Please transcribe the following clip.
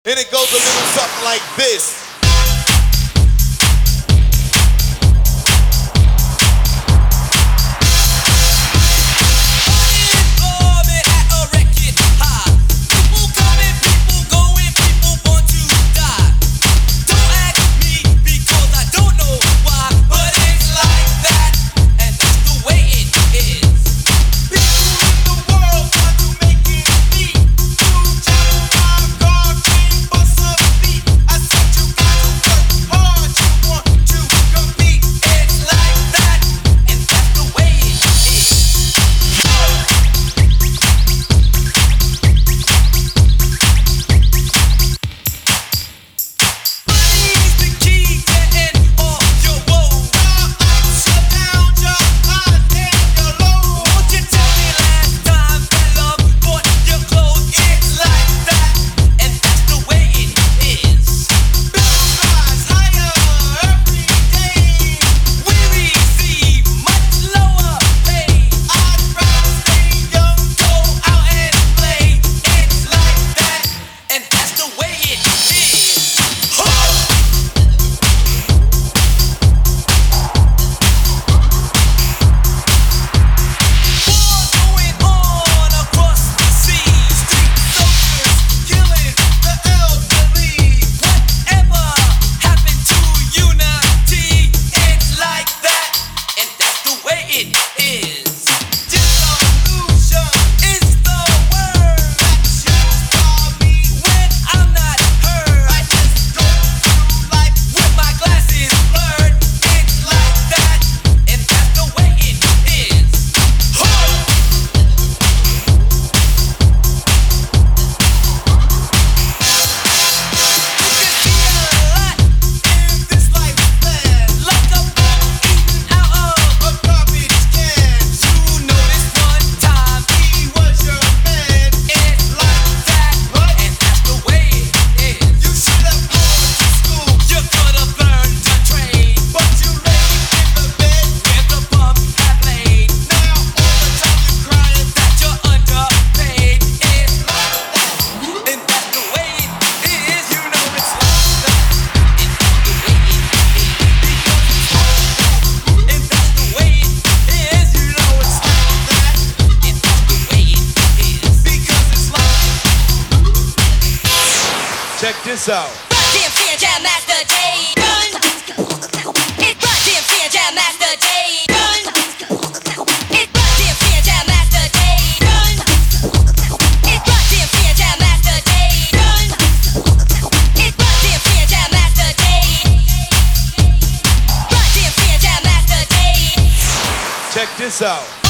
And it goes a little something like this. Check this out. DMC and Jam Master Jay. It's DMC and Jam Master Jay. It's DMC and Jam Master Jay. It's DMC and Jam Master Jay. It's DMC and Jam Master Jay. DMC and Jam Master Jay. Check this out.